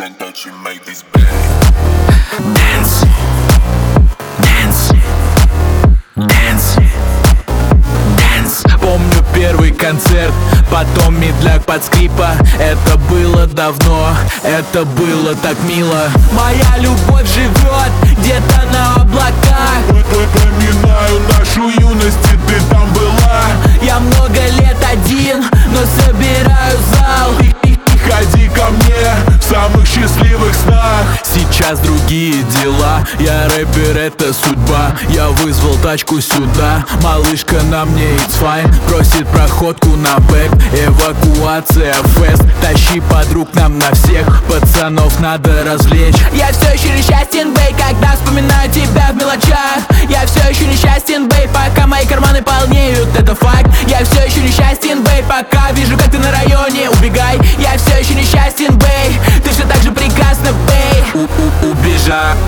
and don't you make this bang. Dance, dance, dance, dance. Помню первый концерт, потом медляк под скрипа. Это было давно, это было так мило. Моя любовь живет где-то на облаках. Поминаю нашу юность, и ты там была. Я много лет один, но собираю зал. Приходи ко мне в самых счастливых снах. Сейчас другие дела, я рэпер, это судьба. Я вызвал тачку сюда, малышка на мне it's fine. Просит проходку на бэк, эвакуация, фест. Тащи подруг нам на всех, пацанов надо развлечь. Я все еще несчастен, бэй, когда вспоминаю тебя в мелочах. Я все еще несчастен, бэй, пока мои карманы полнеют, это факт. Я все еще несчастен, бэй, пока вижу, как ты на районе, убегай. Я все еще несчастен, бэй, ты все так же прекрасна, бэй. Убежать,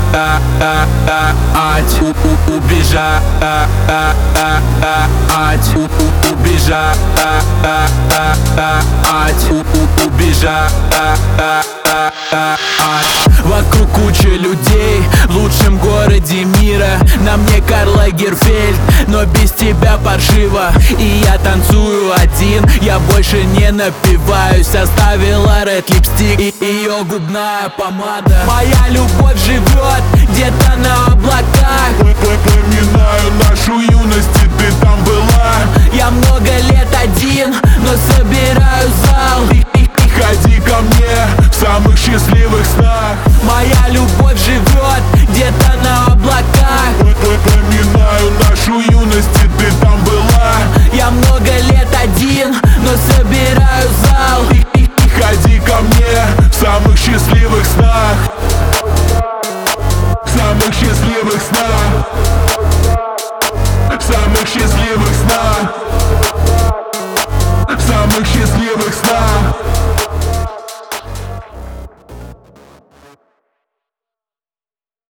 убежать, убежать, убежать. Вокруг куча людей в лучшем городе мира. На мне Карл Лагерфельд, но без тебя паршиво. И я танцую один, я больше не напиваюсь. Оставила ред липстик и ее губная помада. Моя любовь живет где-то на облаках. Поминаю нашу юность, и ты там была. Я много лет один, но собираю зал. Приходи ко мне в самых счастливых снах. Моя любовь живет где-то на облаках. Поминаю нашу юность, и ты там была. Я много лет один, но собираю зал. Приходи ко мне в самых счастливых снах. В самых счастливых снах. В самых счастливых снах.